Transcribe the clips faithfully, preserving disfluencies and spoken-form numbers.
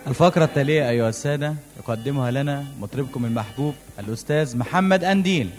الفقرة التالية أيها السادة يقدمها لنا مطربكم المحبوب الأستاذ محمد أنديل.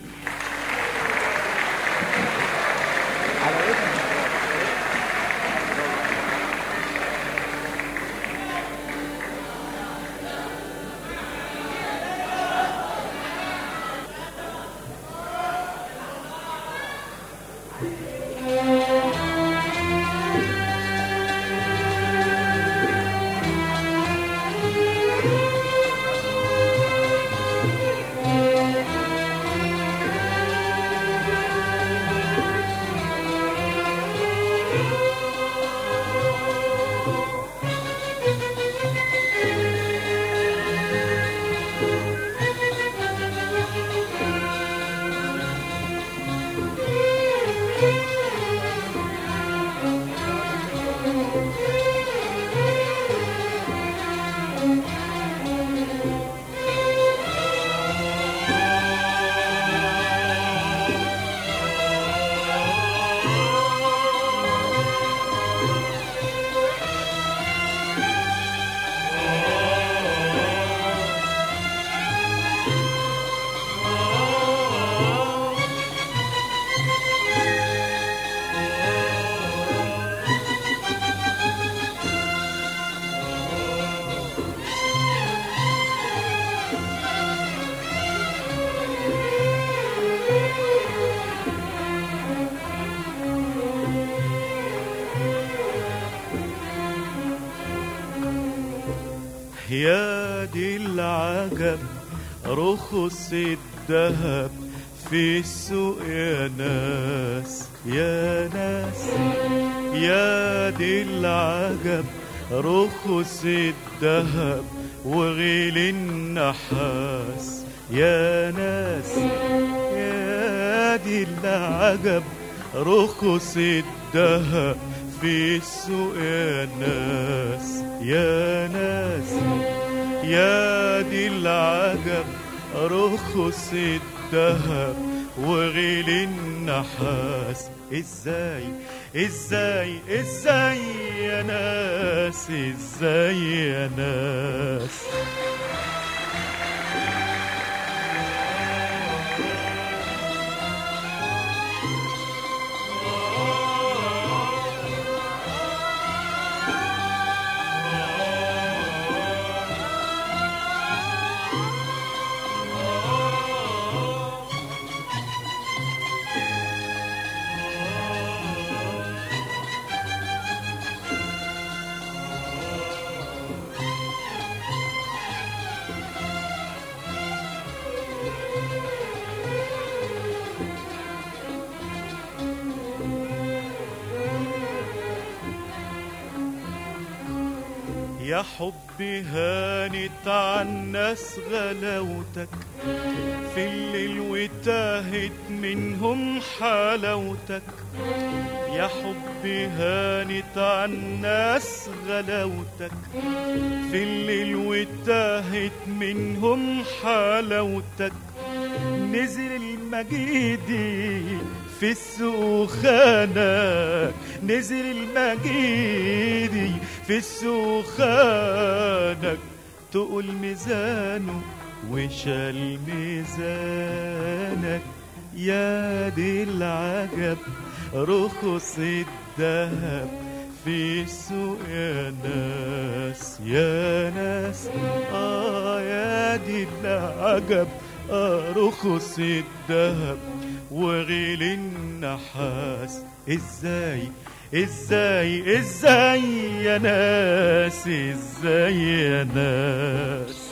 يا دي العجب رخص الذهب في السوق يا ناس يا ناس. يا دي العجب رخص الذهب وغلي النحاس يا ناس. يا دي العجب رخص الذهب في السوق يا ناس يا ناس. يا دي العجب رخص الذهب وغلي النحاس. ازاي ازاي ازاي يا ناس ازاي يا ناس. يا حبي هانت عالناس غلاوتك في الليل وتاهت منهم حلاوتك. يا حبي هانت عالناس غلاوتك في الليل وتاهت منهم حلاوتك. نزل المجيدي في السوق خانك. نزل المجيدي في السوق خانك. تقول ميزانه وشال ميزانك. يا دي العجب رخص الذهب في السوق يا ناس يا ناس. آه يا دي العجب آه رخص الذهب وغلي النحاس. ازاي ازاي ازاي يا ناس ازاي يا ناس.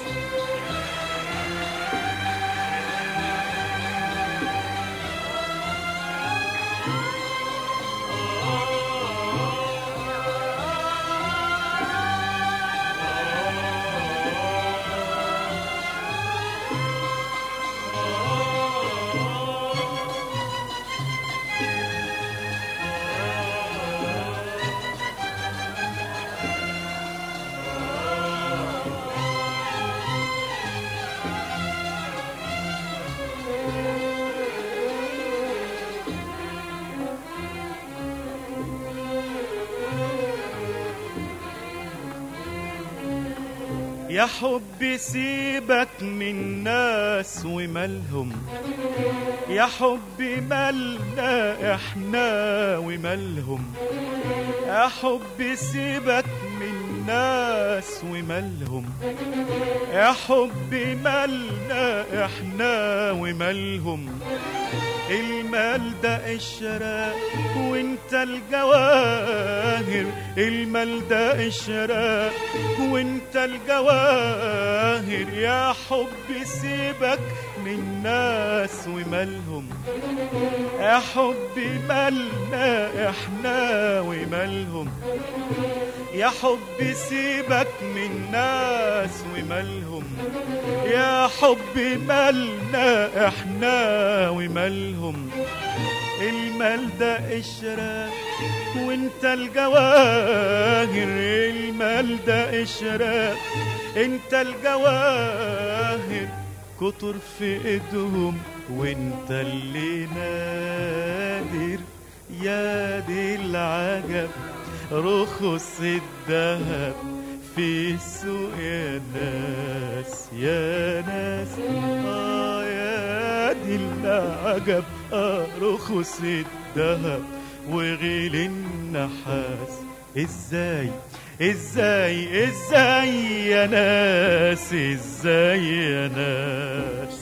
يا حبي سيبك من ناس ومالهم، يا حبي مالنا احنا ومالهم، يا حبي سيبك من ناس ومالهم، يا حبي مالنا احنا ومالهم. المال ده قشرة وانت الجواهر، المال ده قشرة وانت الجواهر. يا حبي سيبك من ناس ومالهم، يا حبي مالنا احنا ومالهم، يا حبي سيبك من ناس ومالهم، يا حبي مالنا احنا ومالهم. المال ده قشرة وانت الجواهر، المال ده قشرة انت الجواهر. كتر في ايدهم وانت اللي نادر. يا دي العجب رخص الذهب في السوق يا ناس يا ناس. آه يا دي العجب آه رخص الذهب وغلي النحاس. ازاي ازاي ازاي يا ناس، ازاي يا ناس.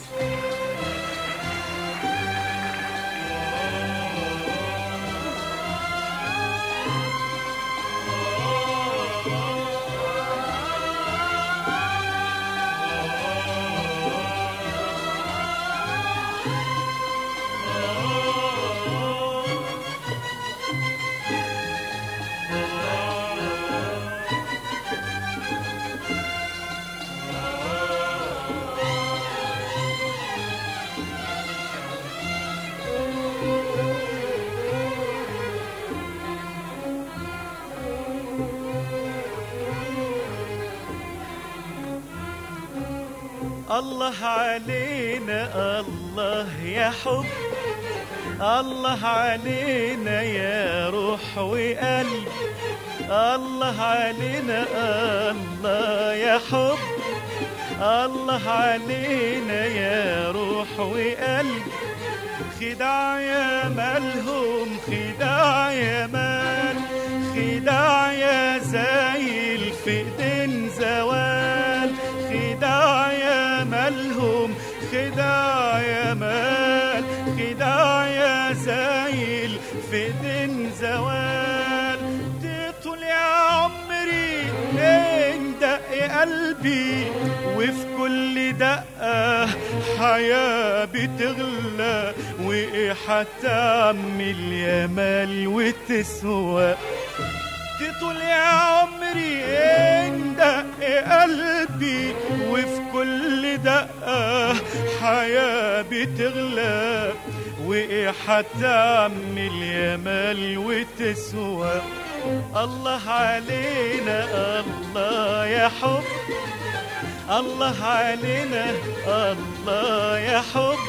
الله علينا الله يا حب، الله علينا يا روح وقلب، الله علينا الله يا حب، الله علينا يا روح وقلب. خداع يا مالهم خداع يا مال، خداع يا زايل في ايدين زوال. خداع يا مالهم خداع يا مال، خداع يا زايل في ايدين زوال. تطول يا عمري ان دق قلبي، وفي كل دقة حياة بتغلى. وايه هتعمل يا مال وتسوى؟ تطول يا عمري ان دق قلبي، وفي كل دقة حياة بتغلى. وايه هتعمل يا مال وتسوى؟ الله علينا الله يا حب، الله علينا الله يا حب،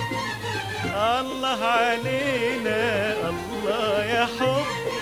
الله علينا الله يا حب،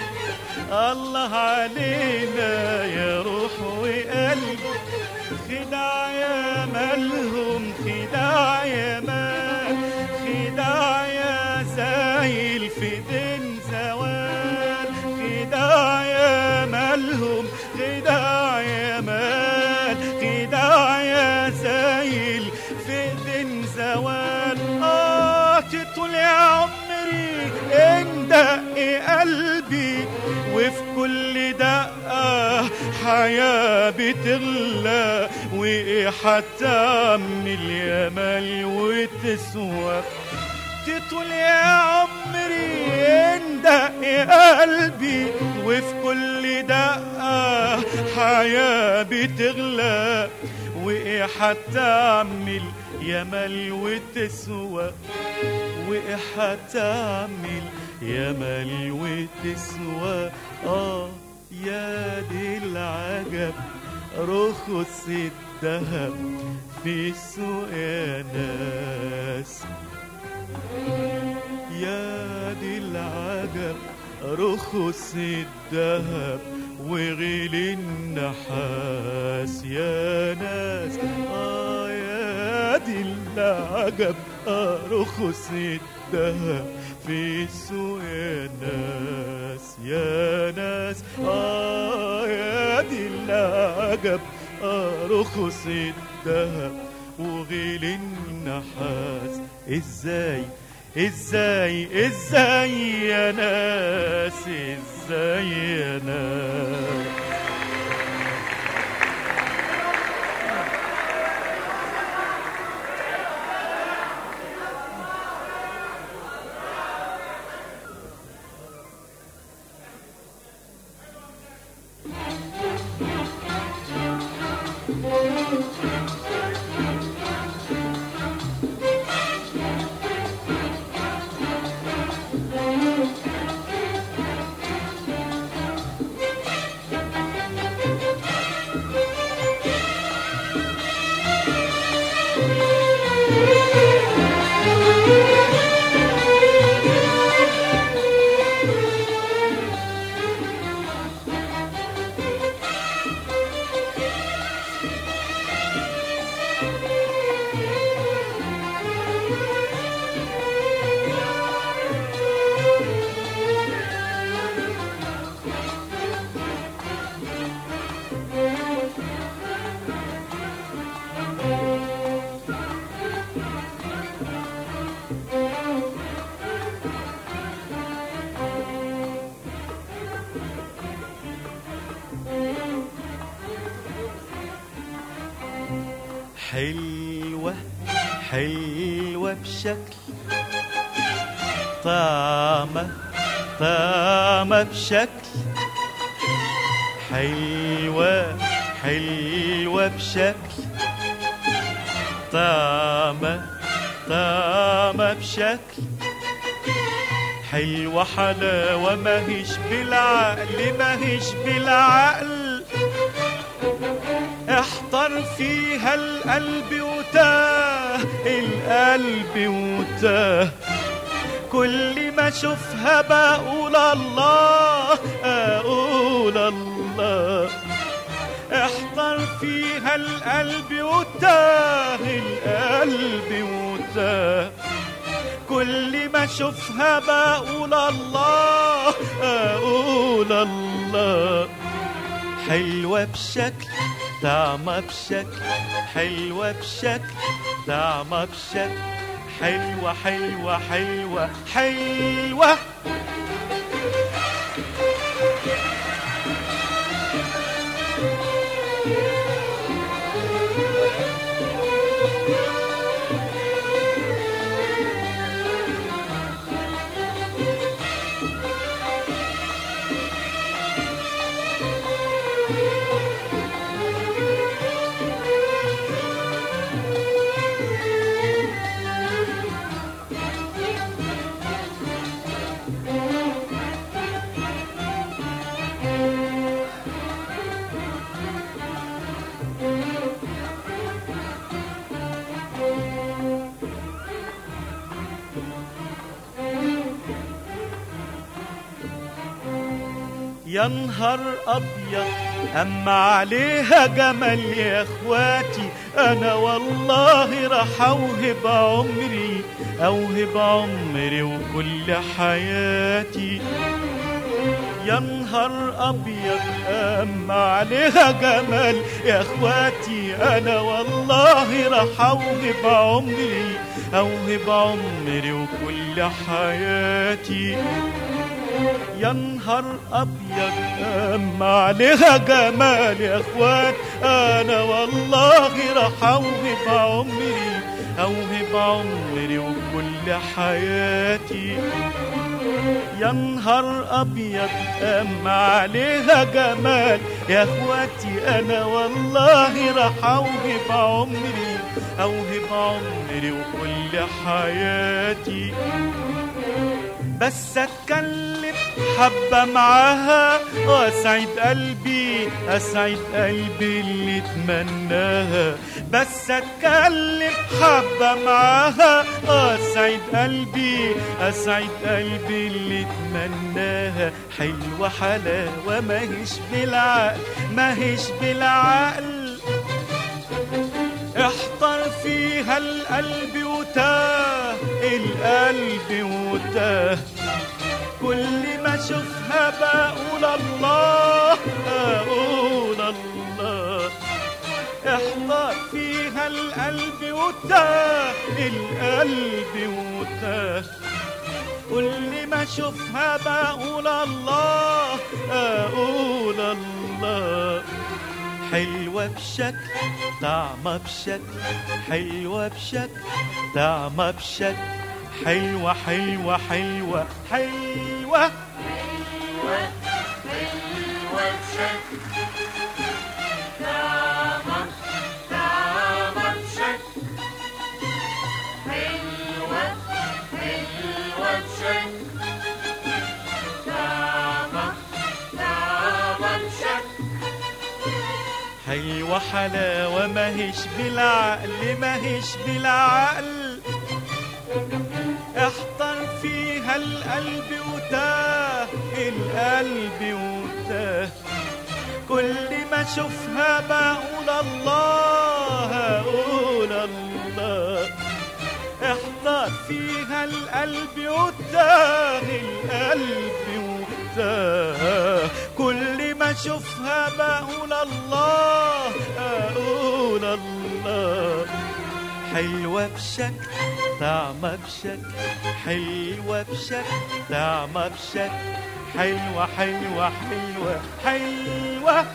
الله علينا يا روح وقلب. خداع يا مالهم خداع يا مال، خداع يا زايل في دين زوال. خداع يا مالهم خداع يا مال، خداع يا زايل في دين زوال. آه تطول يا عمري ان دق قلبي، وفي كل دقة حياة بتغلى. وايه هتعمل يا مال وتسوى؟ تطول يا عمري ان دق قلبي، وفي كل دقة حياة بتغلى. وايه هتعمل يا مال وتسوى؟ وايه هتعمل يا مال وتسوى؟ آه يا دي العجب رخص الذهب في السوق يا ناس. يا دي العجب رخص الذهب وغلي النحاس يا ناس. العجب أرخص الدهب في السوق يا ناس يا ناس. آه يا دي العجب أرخص الدهب وغلي النحاس. ازاي ازاي ازاي يا ناس ازاي يا ناس. حلوة حلوة بشكل طعمة طعمة بشكل. حلوة حلوة بشكل طعمة طعمة بشكل. حلوة حلاوة ماهيش بالعقل ماهيش بالعقل. احتر فيها القلب وتاه القلب وتاه. كل ما اشوفها بقول الله اقول الله. احتر فيها القلب وتاه القلب وتاه. كل ما اشوفها بقول الله اقول الله. حلوة بشكل طعمة بشكل. حلوة بشكل طعمة بشكل. حلوة حلوة حلوة حلوة. يا نهار أبيض أما عليها جمال يا إخواتي. أنا والله راح أوهب عمري أوهب عمري وكل حياتي. يا نهار أبيض أما عليها جمال يا إخواتي. أنا والله راح أوهب عمري أوهب عمري وكل حياتي. يا نهار أبيض أما عليها جمال يا إخوات. أنا والله راح أوهب عمري أوهب عمري وكل حياتي. يا نهار أبيض أما عليها جمال يا إخواتي. أنا والله راح أوهب عمري أوهب عمري وكل حياتي. بس اتكلم حبة معاها واسعد قلبي اسعد قلبي اللي اتمناها. بس اتكلم حبة معاها واسعد قلبي اسعد قلبي اللي اتمناها. حلوة حلاوة ماهيش بالعقل ماهيش بالعقل. احتر فيها فيها القلب وتاه القلب وتاه، كل ما اشوفها بقول الله اقول الله، احضر فيها القلب وتاه القلب وتاه، كل ما اشوفها بقول الله اقول الله، حلوة بشكل طعمة بشكل، حلوة بشكل طعمة بشكل، حلوة حلوة حلوة حلوة حلوة حلوة بشكل طعمة طعمة بشكل، حلوة حلوة بشكل طعمة طعمة بشكل، حلوة حلاوة ماهيش بالعقل ماهيش بالعقل، احضر فيها القلب وتاه القلب وتاه، كل ما اشوفها بقول الله اقول الله، احضر فيها القلب وتاه القلب وتاه، كل ما اشوفها بقول الله اقول الله، حلوة بشكل طعمة بشكل، حلوة بشكل طعمة بشكل، حلوة حلوة حلوة حلوة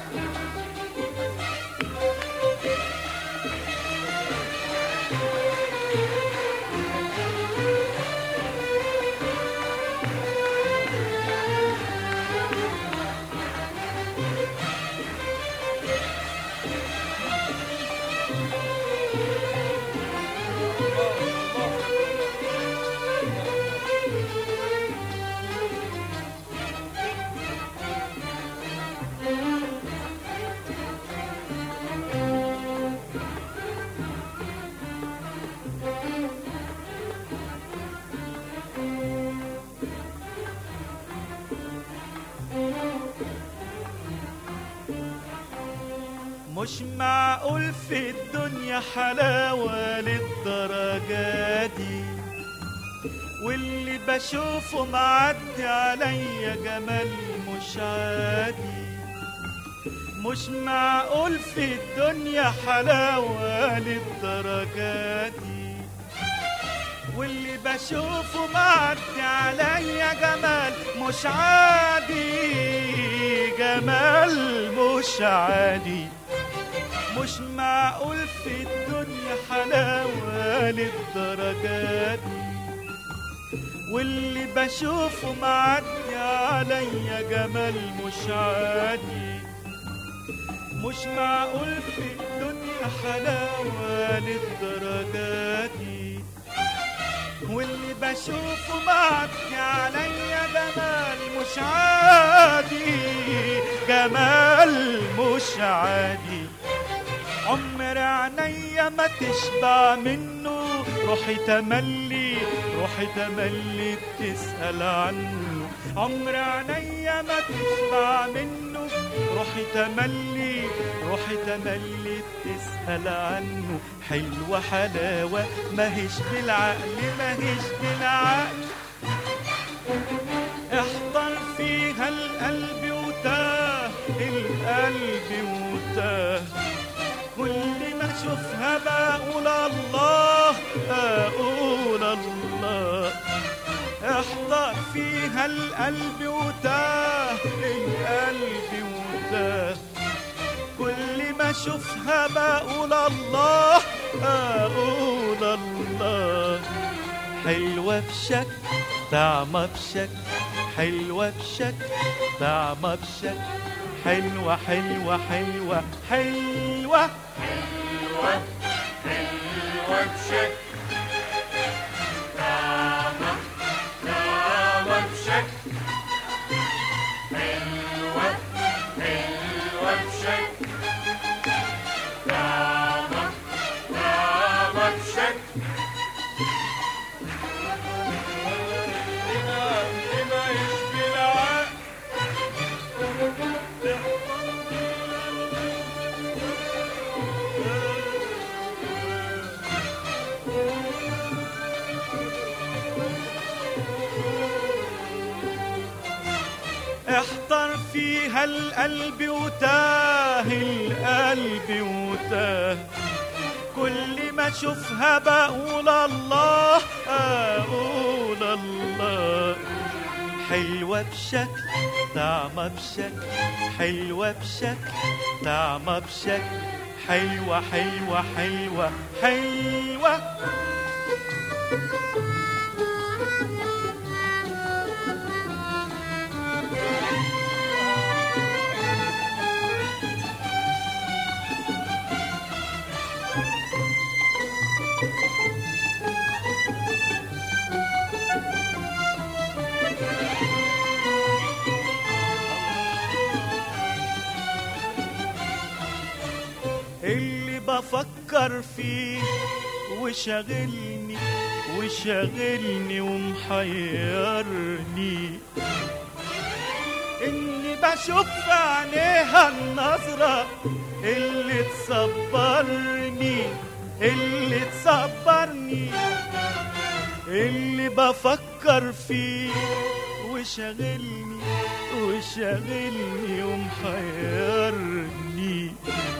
مش معقول في الدنيا حلاوة للدرجة دي، واللي بشوفه معدي عليا جمال مش عادي، مش معقول في الدنيا حلاوة للدرجة دي، واللي بشوفه معدي عليا جمال مش عادي، جمال مش عادي، مش معقول في الدنيا حلاوة للدرجة دي، واللي بشوفه معدي عليا جمال مش عادي، مش معقول في الدنيا حلاوة للدرجة دي، واللي بشوفه معدي عليا جمال مش عادي، جمال مش عادي، عمر عينيا ما تشبع منه، روحي تملي روحي تملي تسأل عنه، عمر عينيا ما تشبع منه، روحي تملي روحي تملي تسأل عنه، حلوة حلاوة ماهيش بالعقل ماهيش بالعقل، احضر فيها القلب وتاه القلب وتاه، كل ما اشوفها بقول الله اقول الله، احضر فيها القلب وتاه القلب وتاه، كل ما اشوفها بقول الله اقول الله، حلوة بشكل طعمة بشكل، حلوة بشكل طعمة بشكل، حلوة حلوة حلوة حلوة حلوة حلوة بشكل طعمة طعمة بشكل، حلوة حلوة بشكل طعمة طعمة بشكل، لما يشبه العقل فيها القلب وتاه القلب وتاه، كل ما اشوفها بقول الله اقول الله. حلوة بشكل طعمة بشكل، حلوة بشكل طعمة بشكل، حلوة حلوة حلوة حلوة. اللي بفكر فيه وشاغلني وشاغلني ومحيرني، اني بشوف في عينيها النظرة اللي تصبرني اللي تصبرني. اللي بفكر فيه وشاغلني وشاغلني ومحيرني،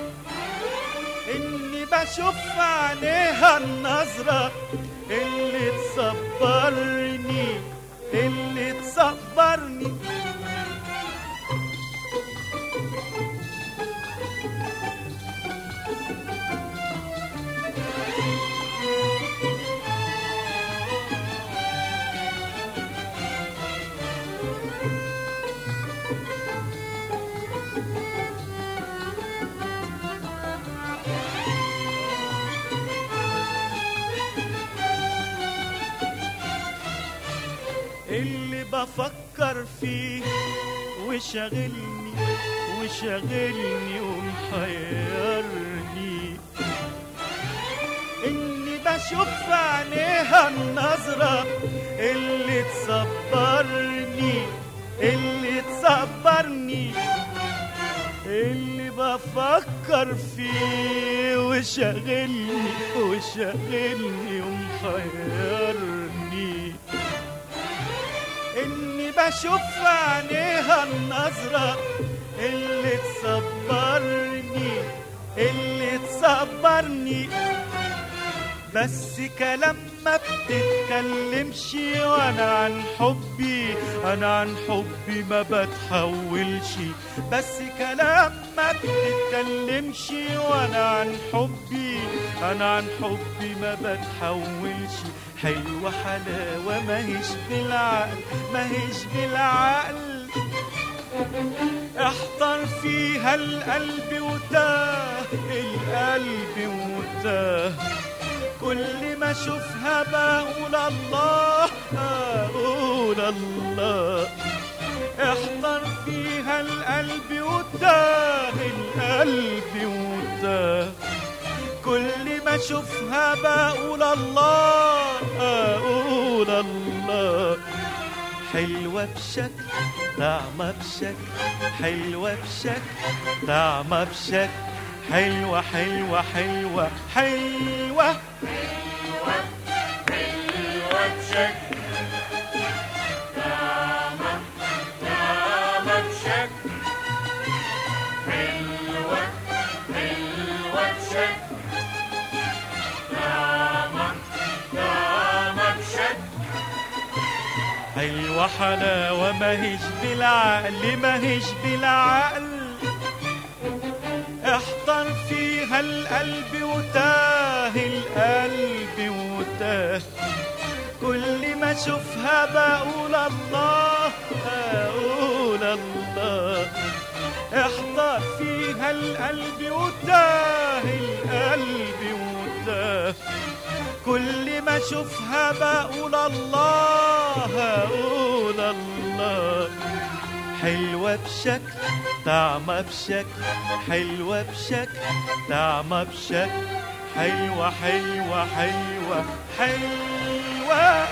اني بشوف في عينيها النظرة اللي تصبرني اللي تصبرني. اللي بفكر فيه وشاغلني وشاغلني ومحيرني، اني بشوف في عينيها النظرة اللي تصبرني اللي تصبرني. اللي بفكر فيه وشاغلني وشاغلني ومحيرني، اني بشوف في عينيها النظرة اللي تصبرني اللي تصبرني. بس كلام ما بتتكلمش، وانا عن حبي انا عن حبي ما بتحولش. بس كلام ما بتتكلمش، وانا عن حبي انا عن حبي ما بتحولش. حلوة حلاوة ماهيش بالعقل ماهيش بالعقل، احضر فيها القلب وتاه القلب وتاه. كل ما اشوفها بقول الله اقول الله. احضر فيها القلب وتاه القلب وتاه، كل ما اشوفها بقول الله اقول الله. حلوة بشكل طعمة بشكل، حلوة بشكل طعمة بشكل، حلوة حلوة حلوة حلوة حلوة حلوة بشكل طعمة طعمة بشكل، حلوة حلوة بشكل طعمة طعمة بشكل. حلوة حلاوة ماهيش بالعقل ماهيش بالعقل، احضر فيها القلب وتاه القلب وتاه. كل ما اشوفها بقول الله اقول الله. احضر فيها القلب وتاه القلب وتاه، كل ما اشوفها بقول الله اقول الله. حلوة بشكل طعمة بشكل، حلوة بشكل طعمة بشكل، حلوة حلوة حلوة حلوة.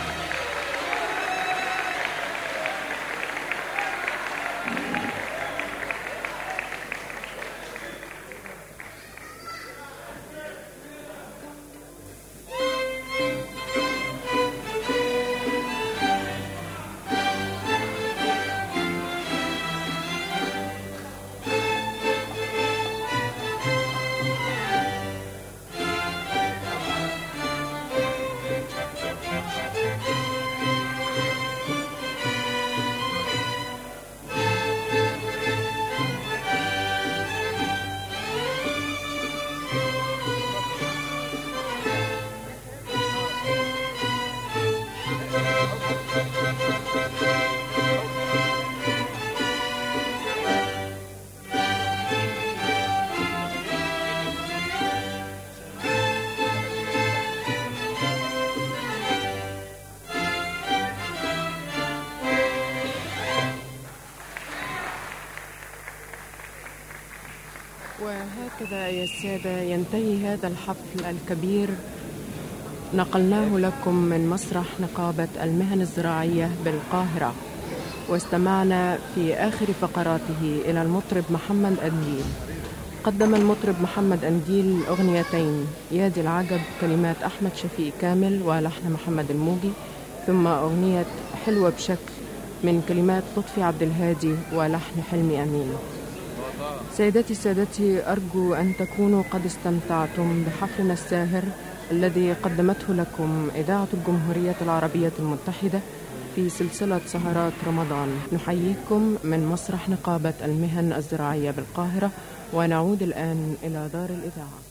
وبهذا يا السادة ينتهي هذا الحفل الكبير نقلناه لكم من مسرح نقابة المهن الزراعية بالقاهرة، واستمعنا في آخر فقراته إلى المطرب محمد أنديل. قدم المطرب محمد أنديل أغنيتين: يادي العجب كلمات أحمد شفيق كامل ولحن محمد الموجي، ثم أغنية حلوة بشكل من كلمات لطفي عبد الهادي ولحن حلمي أمين. سيداتي سادتي، أرجو أن تكونوا قد استمتعتم بحفلنا الساهر الذي قدمته لكم إذاعة الجمهورية العربية المتحدة في سلسلة سهرات رمضان. نحييكم من مسرح نقابة المهن الزراعية بالقاهرة، ونعود الآن إلى دار الإذاعة.